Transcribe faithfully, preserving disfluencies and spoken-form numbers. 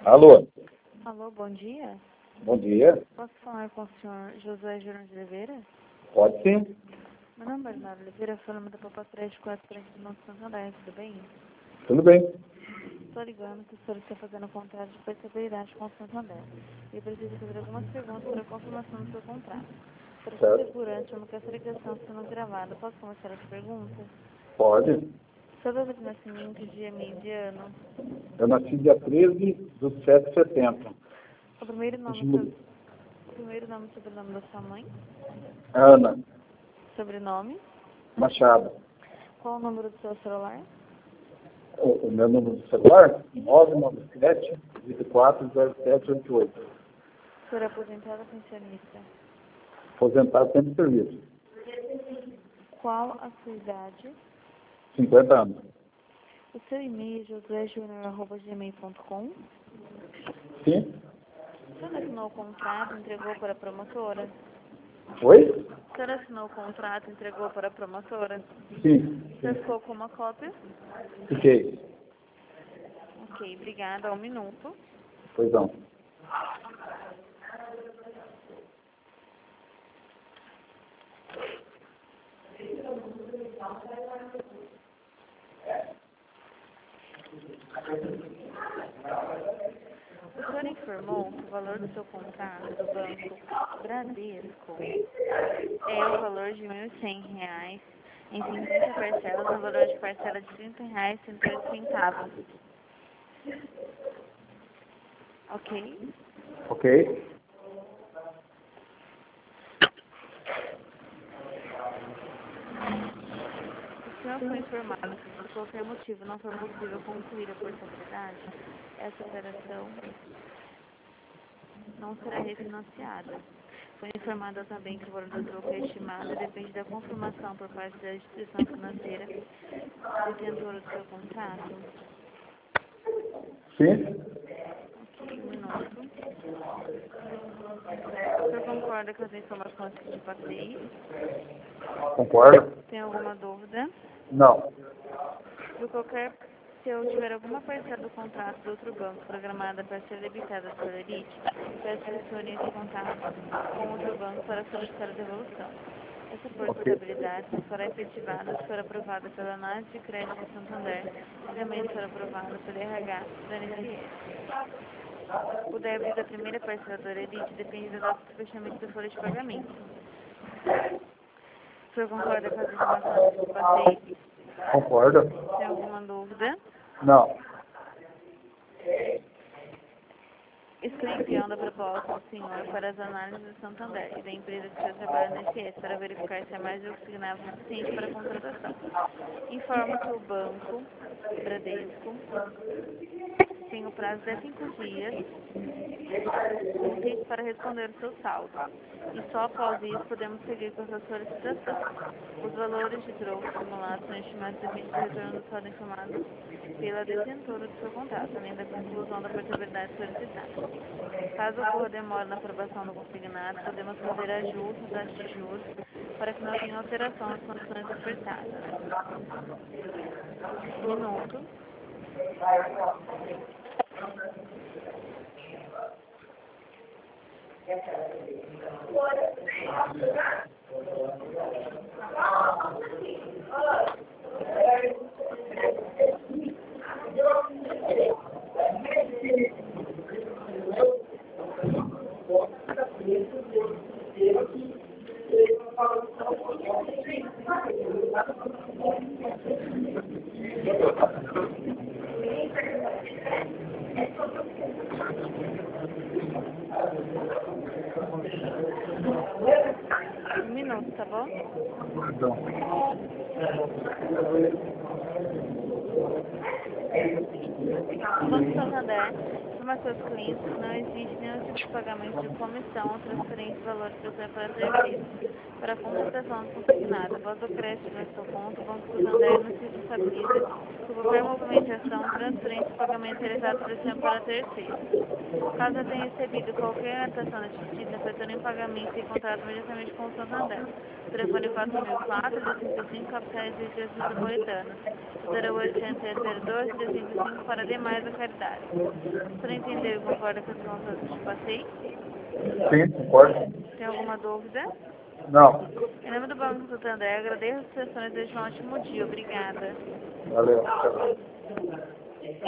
Alô? Alô, bom dia. Bom dia. Posso falar com o senhor José Júnior de Oliveira? Pode sim. Meu nome é Bernardo Oliveira, sou nome da Papa três quatro três do Monte Santander, tudo bem? Tudo bem. Estou ligando que o senhor está fazendo contrato de prestabilidade com o Santander. E eu preciso fazer algumas perguntas para a confirmação do seu contrato. Para ser Certo. segurança, eu não quero essa ligação sendo gravada. Posso começar as perguntas? Pode. Sua data de nascimento, dia, mês e ano. Eu nasci dia treze de sete de setembro. O primeiro nome, Último- so... o primeiro nome e sobrenome da sua mãe. Ana Sobrenome. Machado. Qual o número do seu celular? O, o meu número de celular? nove nove sete, dois quatro, zero sete oito oito. O senhor é aposentado ou pensionista? Aposentado sem serviço. Qual a sua idade? cinquenta anos. O seu e-mail é josuejunior arroba gmail ponto com. Sim? O senhor assinou o contrato e entregou para a promotora? Oi? O senhor assinou o contrato e entregou para a promotora? Sim. O senhor ficou com uma cópia? Fiquei. Ok, obrigada. Um minuto. Pois não. O senhor informou que o valor do seu contrato do Banco Bradesco é o valor de mil e cem reais em cinquenta parcelas, no valor de parcela de trinta reais e trinta e oito centavos. Ok? Ok? O senhor foi informado que, por qualquer motivo, não for possível concluir a portabilidade, essa operação não será refinanciada. Foi informado também que o valor do troco é estimado e depende da confirmação por parte da instituição financeira detentora do seu contrato. Sim? Ok, um minuto. O senhor concorda com as informações que te passei? Concordo? Tem alguma dúvida? Não. Por qualquer, se eu tiver alguma parcela do contrato do outro banco programada para ser debitada pela Elite, peço que o senhor entre em contato com outro banco para solicitar a devolução. Essa Ok. portabilidade só será efetivada se for aprovada pela análise de crédito de Santander e também se for aprovada pelo R H da N S S. O débito da primeira parcela da Elite depende da data de fechamento da folha de pagamento. O senhor concorda com as informações que eu passei? Concordo? Tem alguma dúvida? Não. Estou enviando a proposta do senhor para as análises do Santander e da empresa que o senhor trabalha na S S para verificar se é mais do que signável suficiente para a contratação. Informo que o banco Bradesco tem o prazo de cinco dias úteis para responder o seu saldo. E só após isso podemos seguir com a sua solicitação. Os valores de troco simulados são estimados dependendo do retorno do saldo informado pela detentora do seu contrato, além da conclusão da portabilidade solicitada. Caso ocorra demora na aprovação do consignado, podemos fazer ajustes das taxas de juros para que não tenha alteração nas condições ofertadas. Um minuto. Um minuto, tá bom? Perdão. No Banco Santander, informa seus clientes que não existe nenhum tipo de pagamento de comissão ou transferência de valor para para serviço para a contratação do consignado. Após o crédito na sua conta, o Banco Santander não se responsabiliza por qualquer movimentação, transferência pagamento realizado por esse para terceiro. Caso eu tenha recebido qualquer anotação na justiça afetando em pagamento e contrato imediatamente com o Santander. Telefone quatro mil e quatro, dois cinco cinco, capitais e regiões metropolitanas. zero oitocentos, zero dois, três cinco cinco para demais da caridade. Você não entendeu e concorda com as informações que eu te passei? Sim, concordo. Tem alguma dúvida? Não. Em nome do Banco Santander, agradeço as sessões e desejo um ótimo dia. Obrigada. Valeu. Tchau.